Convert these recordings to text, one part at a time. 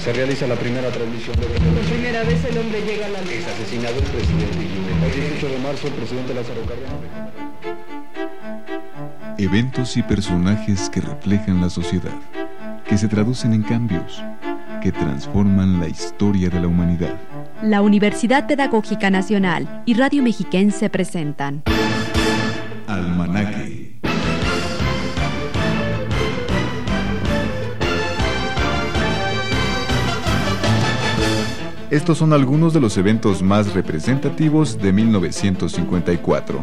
Se realiza la primera transmisión de... Por primera vez el hombre llega a la luna. Es asesinado el presidente Guillermo. El 18 de marzo el presidente Lázaro Cárdenas. Eventos y personajes que reflejan la sociedad, que se traducen en cambios, que transforman la historia de la humanidad. La Universidad Pedagógica Nacional y Radio Mexiquense presentan Almanaque. Estos son algunos de los eventos más representativos de 1954.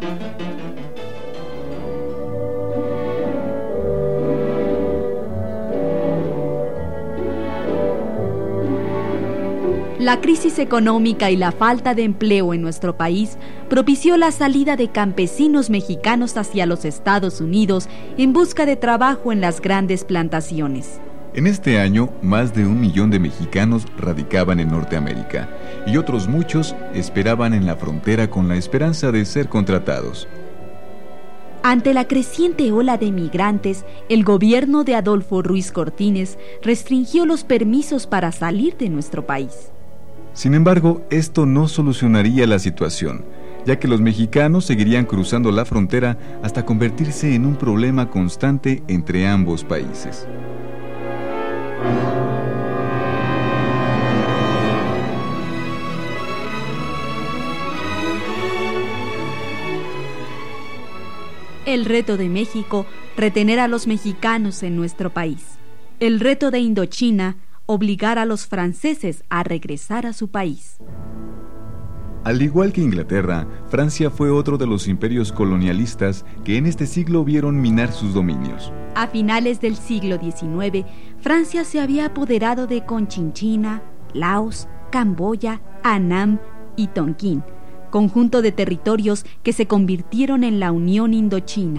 La crisis económica y la falta de empleo en nuestro país propició la salida de campesinos mexicanos hacia los Estados Unidos en busca de trabajo en las grandes plantaciones. En este año, más de 1 millón de mexicanos radicaban en Norteamérica y otros muchos esperaban en la frontera con la esperanza de ser contratados. Ante la creciente ola de migrantes, el gobierno de Adolfo Ruiz Cortines restringió los permisos para salir de nuestro país. Sin embargo, esto no solucionaría la situación, ya que los mexicanos seguirían cruzando la frontera hasta convertirse en un problema constante entre ambos países. El reto de México, retener a los mexicanos en nuestro país. El reto de Indochina, obligar a los franceses a regresar a su país. Al igual que Inglaterra, Francia fue otro de los imperios colonialistas que en este siglo vieron minar sus dominios. A finales del siglo XIX, Francia se había apoderado de Conchinchina, Laos, Camboya, Annam y Tonkin, conjunto de territorios que se convirtieron en la Unión Indochina.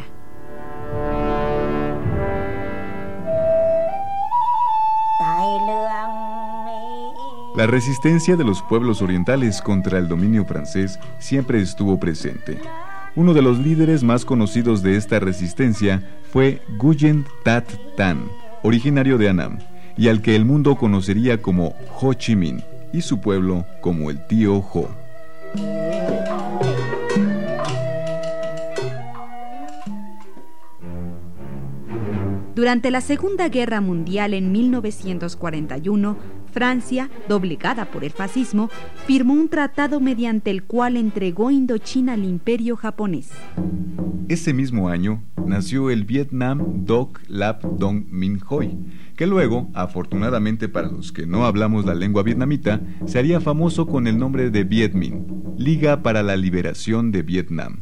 La resistencia de los pueblos orientales contra el dominio francés siempre estuvo presente. Uno de los líderes más conocidos de esta resistencia fue Nguyen Tat Tan, originario de Annam, y al que el mundo conocería como Ho Chi Minh, y su pueblo como el Tío Ho. Durante la Segunda Guerra Mundial en 1941, Francia, doblegada por el fascismo, firmó un tratado mediante el cual entregó Indochina al Imperio japonés. Ese mismo año nació el Vietnam Doc Lap Dong Minh Hoi, que luego, afortunadamente para los que no hablamos la lengua vietnamita, se haría famoso con el nombre de Viet Minh, Liga para la Liberación de Vietnam.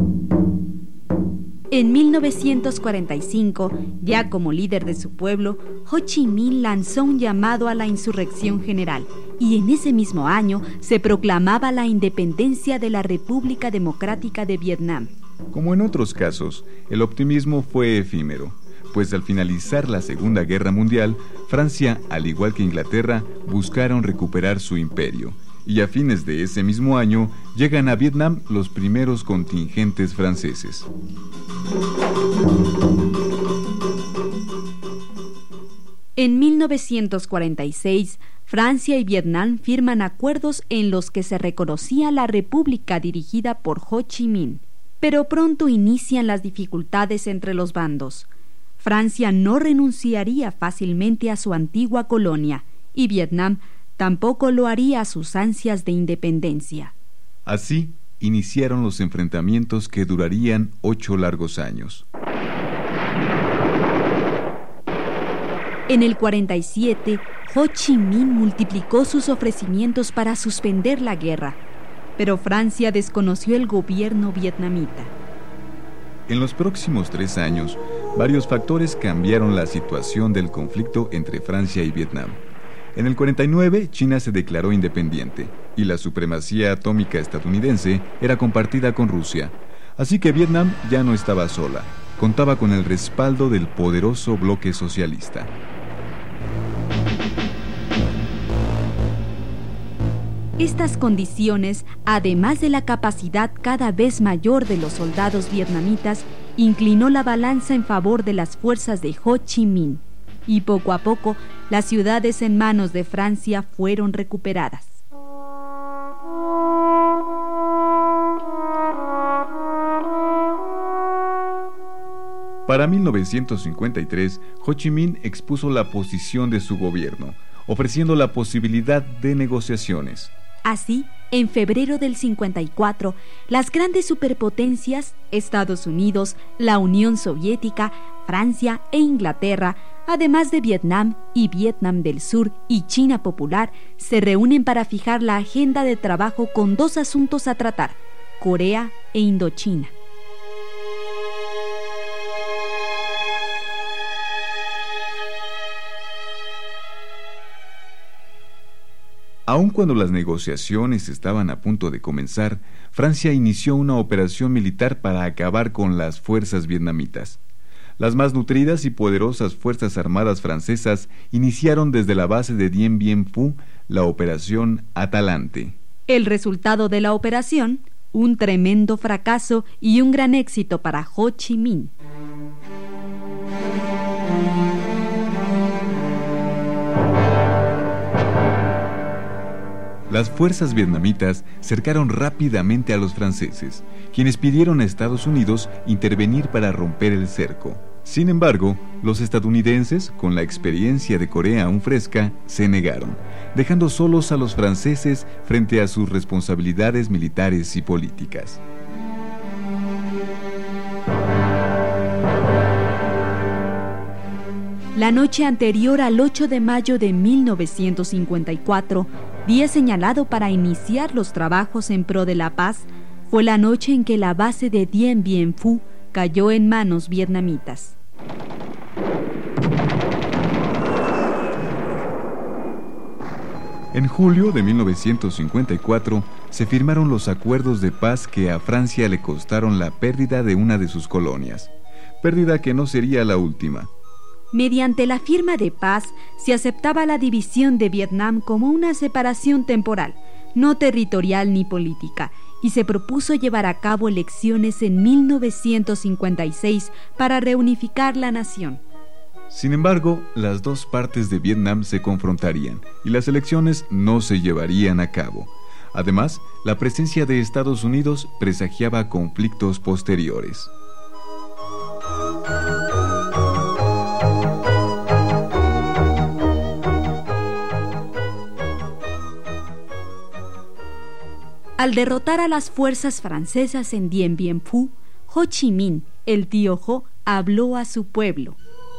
En 1945, ya como líder de su pueblo, Ho Chi Minh lanzó un llamado a la insurrección general y en ese mismo año se proclamaba la independencia de la República Democrática de Vietnam. Como en otros casos, el optimismo fue efímero, pues al finalizar la Segunda Guerra Mundial, Francia, al igual que Inglaterra, buscaron recuperar su imperio. Y a fines de ese mismo año llegan a Vietnam los primeros contingentes franceses. En 1946, Francia y Vietnam firman acuerdos en los que se reconocía la república dirigida por Ho Chi Minh. Pero pronto inician las dificultades entre los bandos. Francia no renunciaría fácilmente a su antigua colonia y Vietnam tampoco lo haría a sus ansias de independencia. Así iniciaron los enfrentamientos que durarían 8 largos años. En el 47, Ho Chi Minh multiplicó sus ofrecimientos para suspender la guerra, pero Francia desconoció el gobierno vietnamita. En los próximos 3 años, varios factores cambiaron la situación del conflicto entre Francia y Vietnam. En el 49, China se declaró independiente y la supremacía atómica estadounidense era compartida con Rusia. Así que Vietnam ya no estaba sola, contaba con el respaldo del poderoso bloque socialista. Estas condiciones, además de la capacidad cada vez mayor de los soldados vietnamitas, inclinó la balanza en favor de las fuerzas de Ho Chi Minh. y poco a poco las ciudades en manos de Francia fueron recuperadas. Para 1953, Ho Chi Minh expuso la posición de su gobierno, ofreciendo la posibilidad de negociaciones. Así, en febrero del 54, las grandes superpotencias, Estados Unidos, la Unión Soviética, Francia e Inglaterra, además de Vietnam y Vietnam del Sur y China Popular, se reúnen para fijar la agenda de trabajo con dos asuntos a tratar: Corea e Indochina. Aun cuando las negociaciones estaban a punto de comenzar, Francia inició una operación militar para acabar con las fuerzas vietnamitas. Las más nutridas y poderosas fuerzas armadas francesas iniciaron desde la base de Dien Bien Phu la Operación Atalante. El resultado de la operación, un tremendo fracaso y un gran éxito para Ho Chi Minh. Las fuerzas vietnamitas cercaron rápidamente a los franceses, quienes pidieron a Estados Unidos intervenir para romper el cerco. Sin embargo, los estadounidenses, con la experiencia de Corea aún fresca, se negaron, dejando solos a los franceses frente a sus responsabilidades militares y políticas. La noche anterior al 8 de mayo de 1954, día señalado para iniciar los trabajos en pro de la paz, fue la noche en que la base de Dien Bien Phu cayó en manos vietnamitas. En julio de 1954 se firmaron los acuerdos de paz que a Francia le costaron la pérdida de una de sus colonias, pérdida que no sería la última. Mediante la firma de paz se aceptaba la división de Vietnam como una separación temporal, no territorial ni política, y se propuso llevar a cabo elecciones en 1956 para reunificar la nación. Sin embargo, las dos partes de Vietnam se confrontarían y las elecciones no se llevarían a cabo. Además, la presencia de Estados Unidos presagiaba conflictos posteriores. Al derrotar a las fuerzas francesas en Dien Bien Phu, Ho Chi Minh, el tío Ho, habló a su pueblo.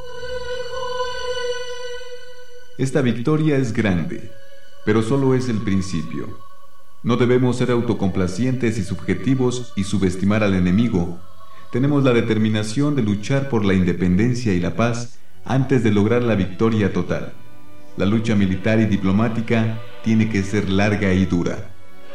Esta victoria es grande, pero solo es el principio. No debemos ser autocomplacientes y subjetivos y subestimar al enemigo. Tenemos la determinación de luchar por la independencia y la paz antes de lograr la victoria total. La lucha militar y diplomática tiene que ser larga y dura.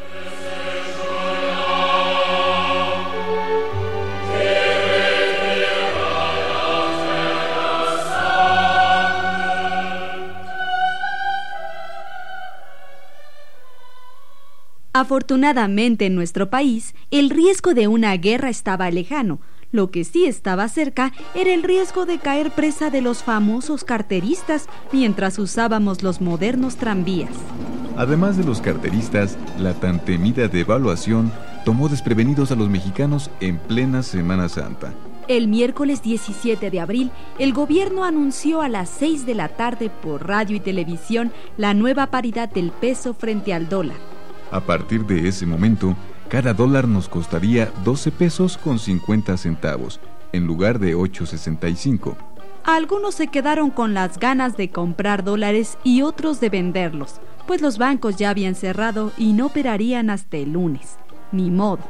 Afortunadamente en nuestro país, el riesgo de una guerra estaba lejano. Lo que sí estaba cerca era el riesgo de caer presa de los famosos carteristas mientras usábamos los modernos tranvías. Además de los carteristas, la tan temida devaluación tomó desprevenidos a los mexicanos en plena Semana Santa. El miércoles 17 de abril, el gobierno anunció a las 6 de la tarde por radio y televisión la nueva paridad del peso frente al dólar. A partir de ese momento, cada dólar nos costaría 12 pesos con 50 centavos, en lugar de 8.65. Algunos se quedaron con las ganas de comprar dólares y otros de venderlos, pues los bancos ya habían cerrado y no operarían hasta el lunes. Ni modo.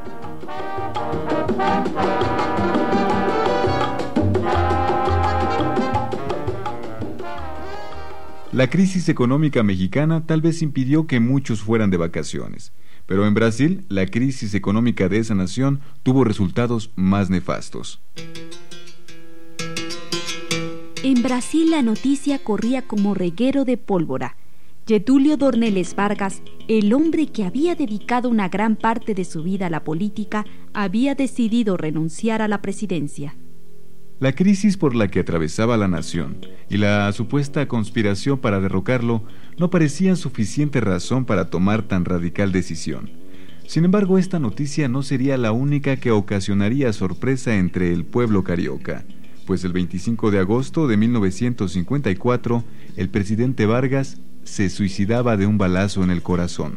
La crisis económica mexicana tal vez impidió que muchos fueran de vacaciones, pero en Brasil la crisis económica de esa nación tuvo resultados más nefastos. En Brasil la noticia corría como reguero de pólvora. Getúlio Dornelles Vargas, el hombre que había dedicado una gran parte de su vida a la política, había decidido renunciar a la presidencia. La crisis por la que atravesaba la nación y la supuesta conspiración para derrocarlo no parecían suficiente razón para tomar tan radical decisión. Sin embargo, esta noticia no sería la única que ocasionaría sorpresa entre el pueblo carioca, pues el 25 de agosto de 1954, el presidente Vargas se suicidaba de un balazo en el corazón.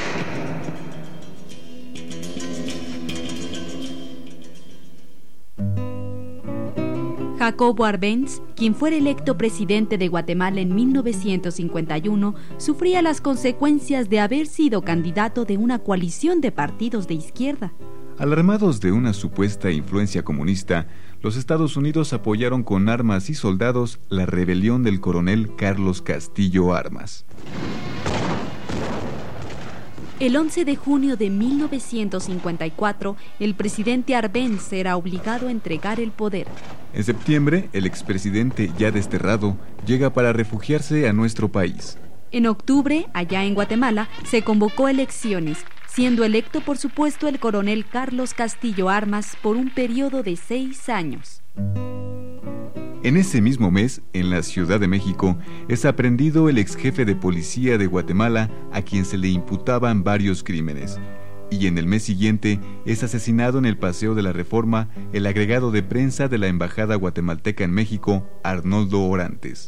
Jacobo Arbenz, quien fuera electo presidente de Guatemala en 1951, sufría las consecuencias de haber sido candidato de una coalición de partidos de izquierda. Alarmados de una supuesta influencia comunista, los Estados Unidos apoyaron con armas y soldados la rebelión del coronel Carlos Castillo Armas. El 11 de junio de 1954, el presidente Arbenz era obligado a entregar el poder. En septiembre, el expresidente ya desterrado llega para refugiarse a nuestro país. En octubre, allá en Guatemala, se convocó elecciones, siendo electo por supuesto el coronel Carlos Castillo Armas por un periodo de 6 años. En ese mismo mes, en la Ciudad de México, es aprehendido el ex jefe de policía de Guatemala, a quien se le imputaban varios crímenes. Y en el mes siguiente es asesinado en el Paseo de la Reforma el agregado de prensa de la Embajada guatemalteca en México, Arnoldo Orantes.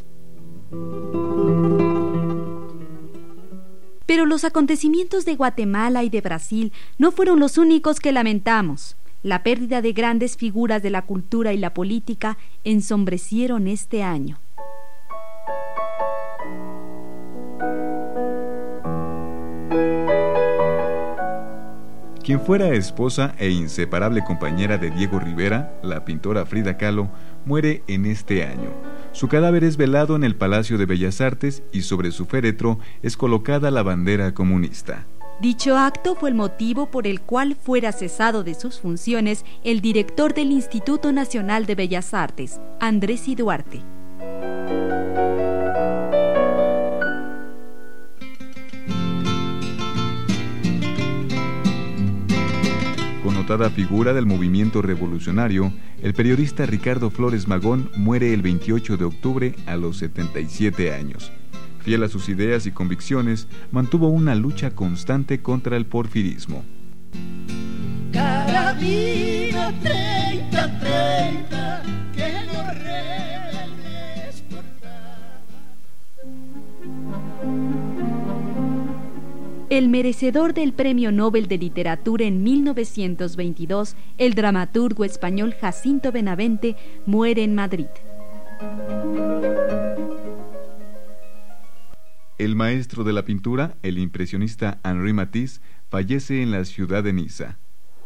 Pero los acontecimientos de Guatemala y de Brasil no fueron los únicos que lamentamos. La pérdida de grandes figuras de la cultura y la política ensombrecieron este año. Quien fuera esposa e inseparable compañera de Diego Rivera, la pintora Frida Kahlo, muere en este año. Su cadáver es velado en el Palacio de Bellas Artes y sobre su féretro es colocada la bandera comunista. Dicho acto fue el motivo por el cual fuera cesado de sus funciones el director del Instituto Nacional de Bellas Artes, Andrés I. Duarte. Connotada figura del movimiento revolucionario, el periodista Ricardo Flores Magón muere el 28 de octubre a los 77 años. Fiel a sus ideas y convicciones, mantuvo una lucha constante contra el porfirismo. Carabina 30-30, que los rebeldes portaban. El merecedor del Premio Nobel de Literatura en 1922, el dramaturgo español Jacinto Benavente, muere en Madrid. El maestro de la pintura, el impresionista Henri Matisse, fallece en la ciudad de Niza.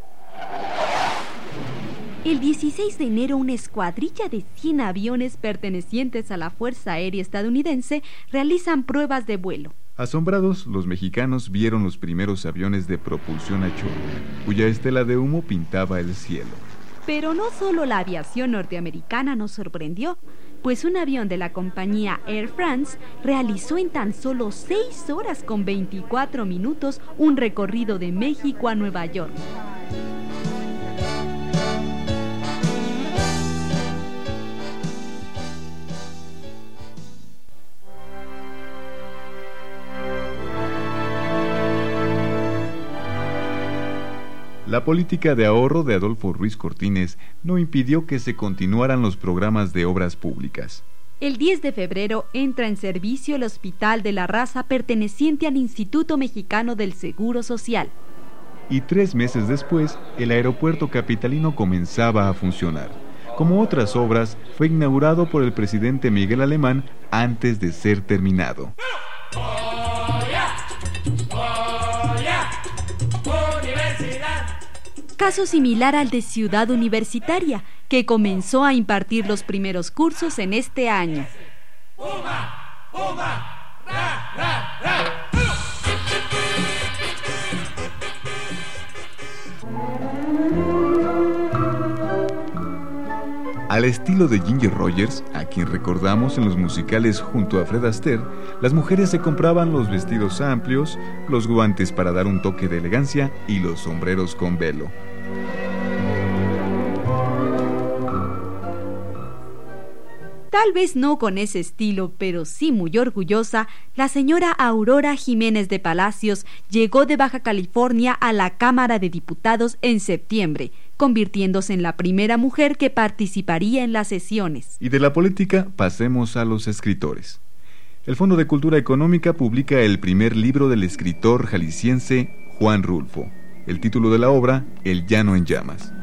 El 16 de enero, una escuadrilla de 100 aviones pertenecientes a la Fuerza Aérea Estadounidense realizan pruebas de vuelo. Asombrados, los mexicanos vieron los primeros aviones de propulsión a chorro, cuya estela de humo pintaba el cielo. Pero no solo la aviación norteamericana nos sorprendió, pues un avión de la compañía Air France realizó en tan solo 6 horas con 24 minutos un recorrido de México a Nueva York. La política de ahorro de Adolfo Ruiz Cortines no impidió que se continuaran los programas de obras públicas. El 10 de febrero entra en servicio el Hospital de la Raza perteneciente al Instituto Mexicano del Seguro Social. Y 3 meses después, el aeropuerto capitalino comenzaba a funcionar. Como otras obras, fue inaugurado por el presidente Miguel Alemán antes de ser terminado. Caso similar al de Ciudad Universitaria, que comenzó a impartir los primeros cursos en este año. Al estilo de Ginger Rogers, a quien recordamos en los musicales junto a Fred Astaire, las mujeres se compraban los vestidos amplios, los guantes para dar un toque de elegancia y los sombreros con velo. Tal vez no con ese estilo, pero sí muy orgullosa, la señora Aurora Jiménez de Palacios llegó de Baja California a la Cámara de Diputados en septiembre, convirtiéndose en la primera mujer que participaría en las sesiones. Y de la política pasemos a los escritores. El Fondo de Cultura Económica publica el primer libro del escritor jalisciense Juan Rulfo. El título de la obra, El llano en llamas.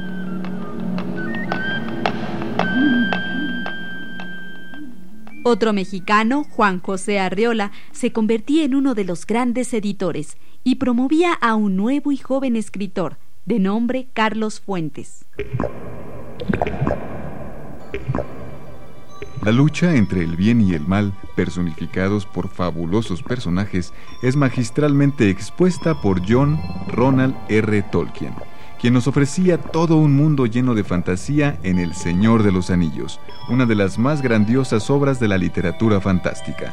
Otro mexicano, Juan José Arreola, se convertía en uno de los grandes editores y promovía a un nuevo y joven escritor, de nombre Carlos Fuentes. La lucha entre el bien y el mal, personificados por fabulosos personajes, es magistralmente expuesta por John Ronald R. Tolkien, quien nos ofrecía todo un mundo lleno de fantasía en El Señor de los Anillos, una de las más grandiosas obras de la literatura fantástica.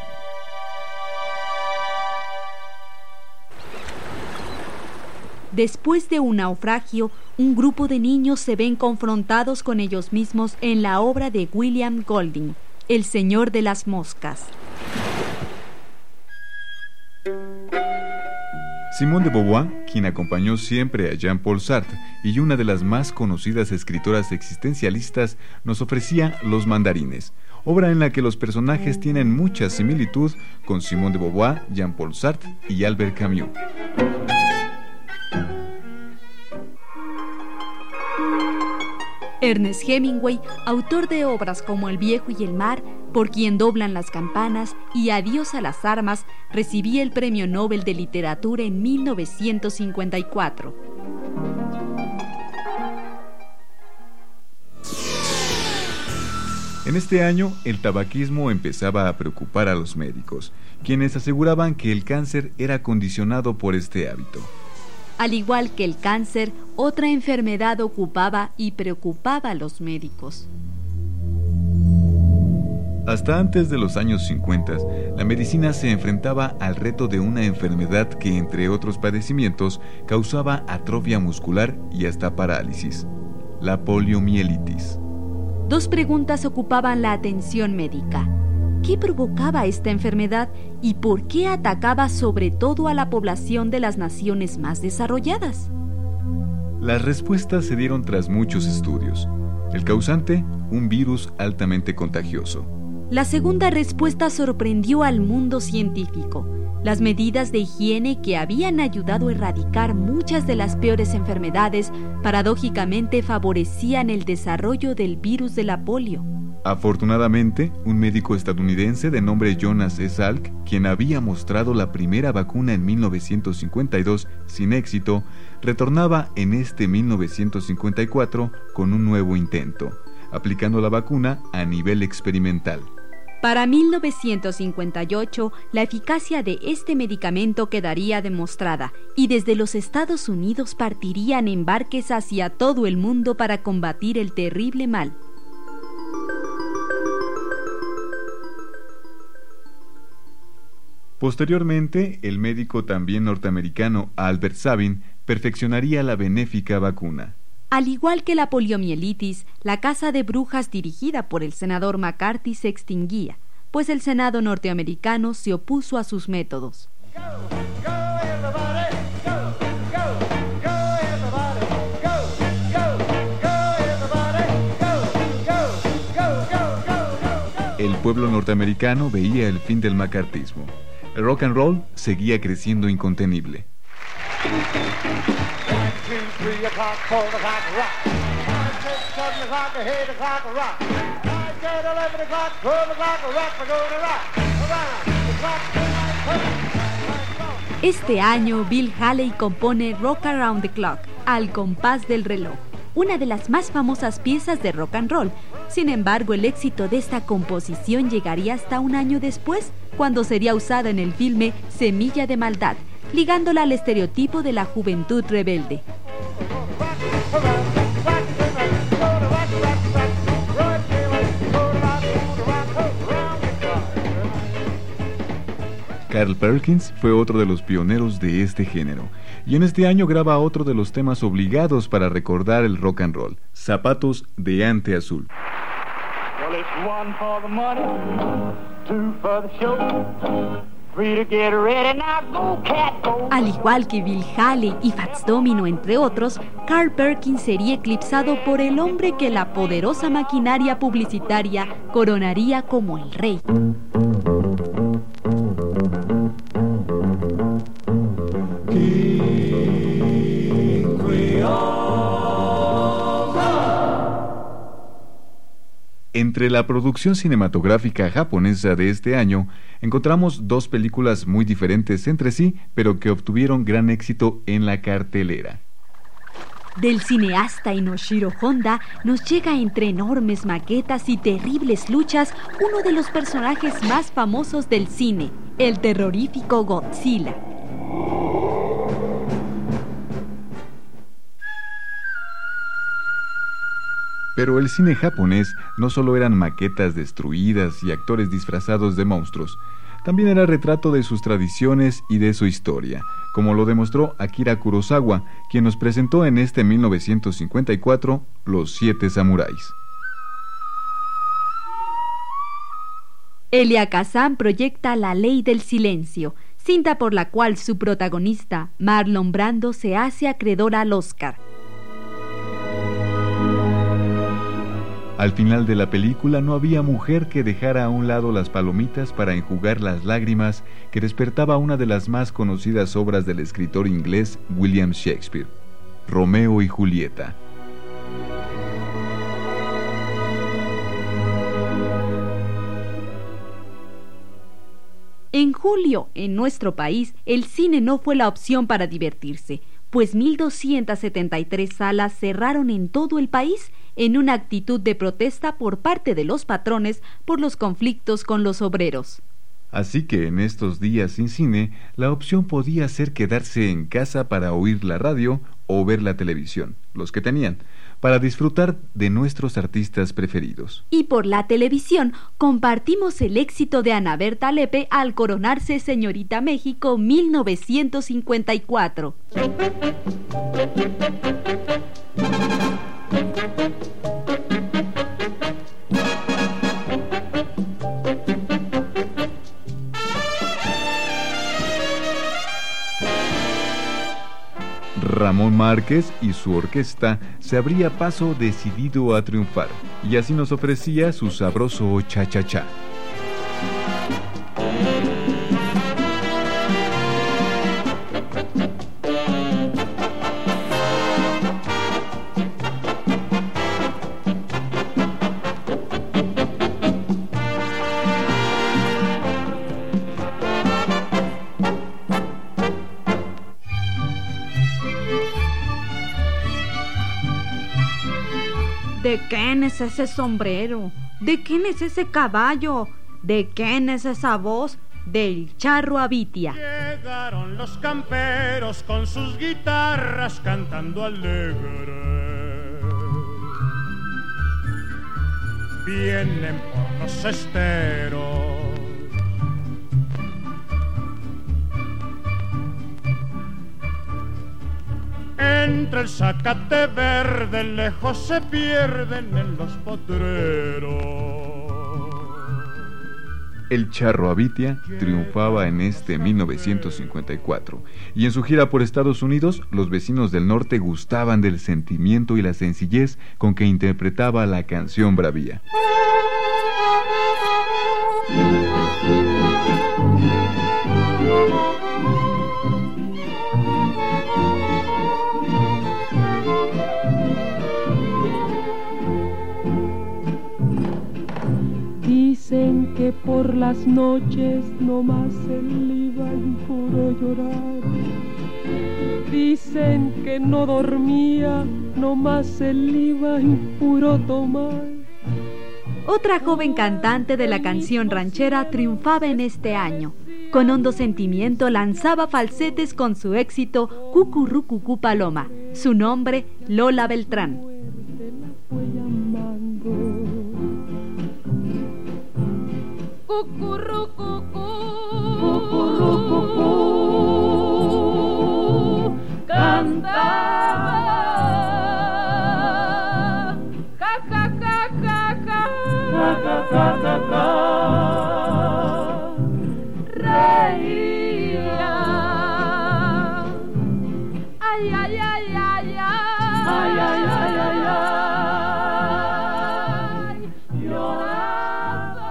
Después de un naufragio, un grupo de niños se ven confrontados con ellos mismos en la obra de William Golding, El Señor de las Moscas. Simone de Beauvoir, quien acompañó siempre a Jean-Paul Sartre y una de las más conocidas escritoras existencialistas, nos ofrecía Los Mandarines, obra en la que los personajes tienen mucha similitud con Simone de Beauvoir, Jean-Paul Sartre y Albert Camus. Ernest Hemingway, autor de obras como El viejo y el mar, Por quien doblan las campanas y Adiós a las armas, recibía el Premio Nobel de Literatura en 1954. En este año, el tabaquismo empezaba a preocupar a los médicos, quienes aseguraban que el cáncer era condicionado por este hábito. Al igual que el cáncer, otra enfermedad ocupaba y preocupaba a los médicos. Hasta antes de los años 50, la medicina se enfrentaba al reto de una enfermedad que, entre otros padecimientos, causaba atrofia muscular y hasta parálisis: la poliomielitis. Dos preguntas ocupaban la atención médica. ¿Qué provocaba esta enfermedad y por qué atacaba sobre todo a la población de las naciones más desarrolladas? Las respuestas se dieron tras muchos estudios. El causante, un virus altamente contagioso. La segunda respuesta sorprendió al mundo científico. Las medidas de higiene que habían ayudado a erradicar muchas de las peores enfermedades, paradójicamente favorecían el desarrollo del virus de la polio. Afortunadamente, un médico estadounidense de nombre Jonas E. Salk, quien había mostrado la primera vacuna en 1952 sin éxito, retornaba en este 1954 con un nuevo intento, aplicando la vacuna a nivel experimental. Para 1958, la eficacia de este medicamento quedaría demostrada y desde los Estados Unidos partirían embarques hacia todo el mundo para combatir el terrible mal. Posteriormente, el médico también norteamericano Albert Sabin perfeccionaría la benéfica vacuna. Al igual que la poliomielitis, la caza de brujas dirigida por el senador McCarthy se extinguía, pues el Senado norteamericano se opuso a sus métodos. El pueblo norteamericano veía el fin del macartismo. El rock and roll seguía creciendo incontenible. Este año, Bill Haley compone Rock Around the Clock, al compás del reloj, una de las más famosas piezas de rock and roll. Sin embargo, el éxito de esta composición llegaría hasta un año después, cuando sería usada en el filme Semilla de Maldad, ligándola al estereotipo de la juventud rebelde. Carl Perkins fue otro de los pioneros de este género, y en este año graba otro de los temas obligados para recordar el rock and roll, Zapatos de Ante Azul. Well, if One for the money, two for the show. Free to get ready now, go cat, go. Al igual que Bill Haley y Fats Domino, entre otros, Carl Perkins sería eclipsado por el hombre que la poderosa maquinaria publicitaria coronaría como el rey. Entre la producción cinematográfica japonesa de este año, encontramos dos películas muy diferentes entre sí, pero que obtuvieron gran éxito en la cartelera. Del cineasta Inoshiro Honda nos llega entre enormes maquetas y terribles luchas uno de los personajes más famosos del cine, el terrorífico Godzilla. Pero el cine japonés no solo eran maquetas destruidas y actores disfrazados de monstruos, también era retrato de sus tradiciones y de su historia, como lo demostró Akira Kurosawa, quien nos presentó en 1954 Los 7 Samuráis. Elia Kazan proyecta La Ley del Silencio, cinta por la cual su protagonista, Marlon Brando, se hace acreedor al Oscar. Al final de la película no había mujer que dejara a un lado las palomitas para enjugar las lágrimas que despertaba una de las más conocidas obras del escritor inglés William Shakespeare, Romeo y Julieta. En julio, en nuestro país, el cine no fue la opción para divertirse, pues 1.273 salas cerraron en todo el país en una actitud de protesta por parte de los patrones por los conflictos con los obreros. Así que en estos días sin cine, la opción podía ser quedarse en casa para oír la radio o ver la televisión, los que tenían, para disfrutar de nuestros artistas preferidos. Y por la televisión compartimos el éxito de Ana Berta Lepe al coronarse Señorita México 1954. Ramón Márquez y su orquesta se abría paso decidido a triunfar, y así nos ofrecía su sabroso cha-cha-cha. ¿De quién es ese sombrero? ¿De quién es ese caballo? ¿De quién es esa voz? Del Charro Abitia. Llegaron los camperos con sus guitarras cantando alegre. Vienen por los esteros. Entre el zacate verde lejos se pierden en los potreros. El Charro Abitia triunfaba en 1954, y en su gira por Estados Unidos, los vecinos del norte gustaban del sentimiento y la sencillez con que interpretaba la canción Bravía. Dicen que por las noches nomás él iba en puro llorar. Dicen que no dormía, nomás él iba en puro tomar. Otra joven cantante de la canción ranchera triunfaba en este año. Con hondo sentimiento lanzaba falsetes con su éxito Cucurrucucú Paloma. Su nombre, Lola Beltrán. Cucurrucucú, cucurrucucú, cantaba, ja ja ja ja ja, ja ja acá. Reía. Ay, ay, ay, ay, ay. Ay, ay, ay, ay, ay. Lloraba.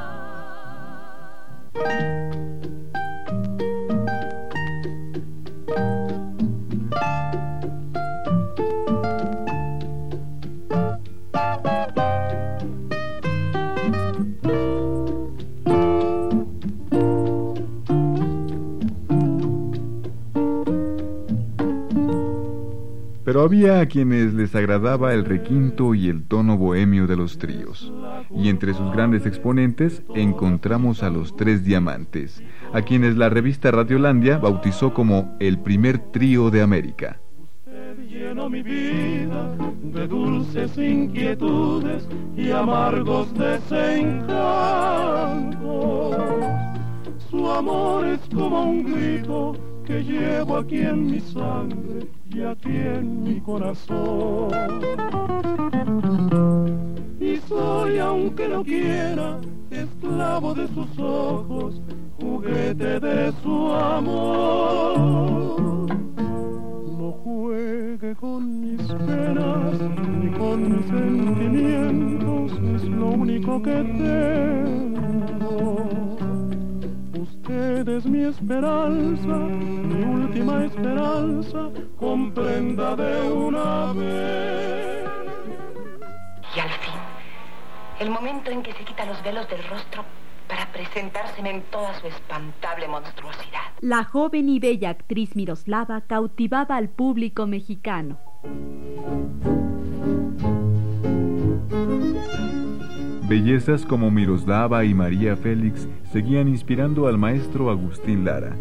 Pero había a quienes les agradaba el requinto y el tono bohemio de los tríos. Y entre sus grandes exponentes encontramos a los Tres Diamantes, a quienes la revista Radiolandia bautizó como el primer trío de América. Usted llenó mi vida de dulces inquietudes y amargos desencantos. Su amor es como un grito que llevo aquí en mi sangre y aquí en mi corazón. Y soy, aunque no quiera, esclavo de sus ojos, juguete de su amor. No juegue con mis penas ni con mis sentimientos, es lo único que tengo. Usted es mi esperanza, mi última esperanza, comprenda de una vez. Y al fin, el momento en que se quita los velos del rostro para presentárseme en toda su espantable monstruosidad. La joven y bella actriz Miroslava cautivaba al público mexicano. Bellezas como Miroslava y María Félix seguían inspirando al maestro Agustín Lara.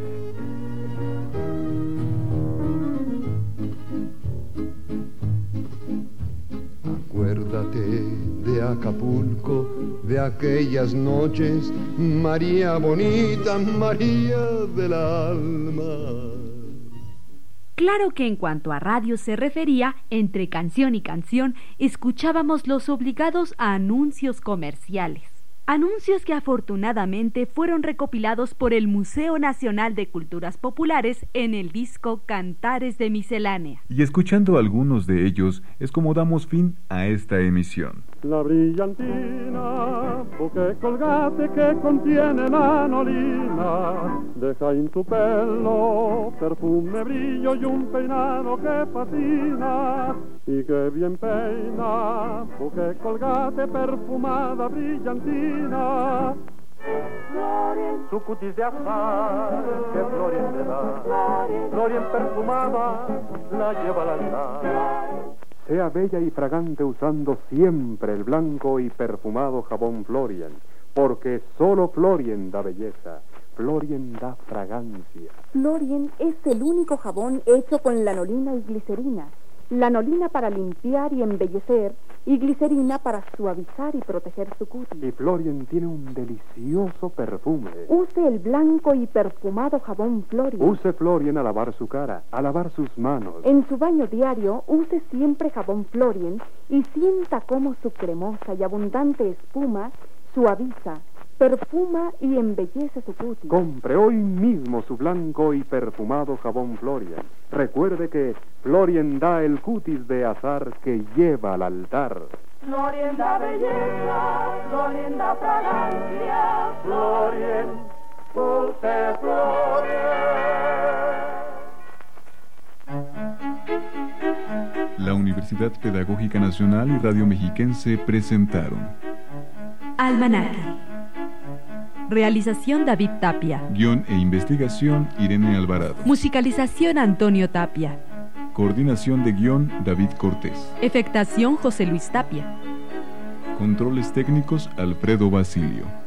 Acuérdate de Acapulco, de aquellas noches, María bonita, María del alma. Claro que en cuanto a radio se refería, entre canción y canción, escuchábamos los obligados a anuncios comerciales. Anuncios que afortunadamente fueron recopilados por el Museo Nacional de Culturas Populares en el disco Cantares de Miscelánea. Y escuchando algunos de ellos es como damos fin a esta emisión. La brillantina, buque colgate que contiene lanolina, deja en tu pelo perfume, brillo y un peinado que fascina y que bien peina, buque colgate perfumada brillantina. Su cutis de azar que Florien le da, Florien perfumada la lleva al altar. Sea bella y fragante usando siempre el blanco y perfumado jabón Florien, porque solo Florien da belleza, Florien da fragancia. Florien es el único jabón hecho con lanolina y glicerina. Lanolina para limpiar y embellecer y glicerina para suavizar y proteger su cutis. Y Florien tiene un delicioso perfume. Use el blanco y perfumado jabón Florien. Use Florien a lavar su cara, a lavar sus manos. En su baño diario, use siempre jabón Florien y sienta cómo su cremosa y abundante espuma suaviza, perfuma y embellece su cutis. Compre hoy mismo su blanco y perfumado jabón Florien. Recuerde que Florien da el cutis de azar que lleva al altar. Florien da belleza, Florien da fragancia, Florien, use Florien. La Universidad Pedagógica Nacional y Radio Mexiquense presentaron Almanaque. Realización David Tapia. Guión e investigación Irene Alvarado. Musicalización Antonio Tapia. Coordinación de guión David Cortés. Efectación José Luis Tapia. Controles técnicos Alfredo Basilio.